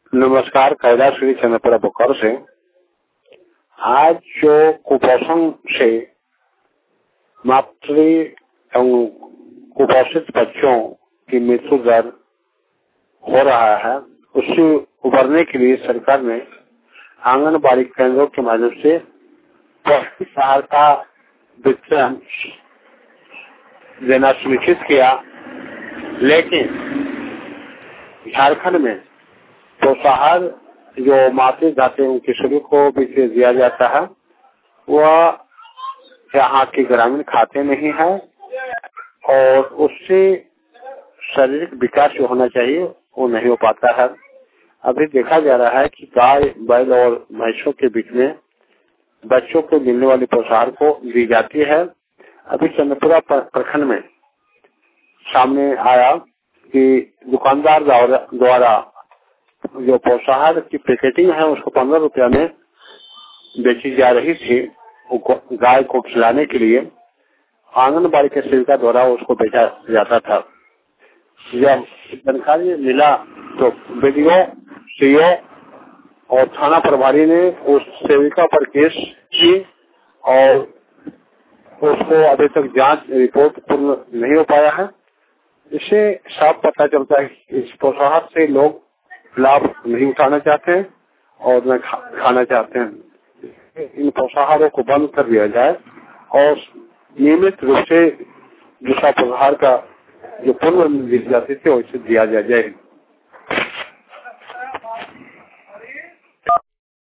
नमस्कार, कैलाश श्री चंद्रपुरा बोकारो से। आज जो कुपोषण से मातृ एवं कुपोषित बच्चों की मृत्यु दर हो रहा है, उससे उबरने के लिए सरकार ने आंगनबाड़ी केंद्रों के माध्यम से पौष्टिक सहायता वितरण देना सुनिश्चित किया। लेकिन झारखंड में पोषाहार जो मातृ जाते हैं उनके शरीर को भी दिया जाता है, वह यहाँ के ग्रामीण खाते नहीं है और उससे शारीरिक विकास जो होना चाहिए वो नहीं हो पाता है। अभी देखा जा रहा है कि गाय, बैल और भैंसों के बीच में बच्चों को मिलने वाली पोषाहार को दी जाती है। अभी चंद्रपुरा प्रखंड में सामने आया कि दुकानदार द्वारा जो पोषाहार की पैकेटिंग है उसको 15 रुपया में बेची जा रही थी। गाय को खिलाने के लिए आंगनबाड़ी के सेविका द्वारा उसको बेचा जाता था। जब जानकारी मिला तो बीडीओ, सीओ और थाना प्रभारी ने उस सेविका पर केस की और उसको अभी तक जांच रिपोर्ट पूर्ण नहीं हो पाया है। इससे साफ पता चलता है कि इस पोषाहार से लोग लाभ नहीं उठाना चाहते हैं और न खाना चाहते हैं। इन पोषाहारों को बंद कर दिया जाए और नियमित रूप से दूसरा पोषाहार का जो पूर्व दी जाती थी वैसे दिया जाए।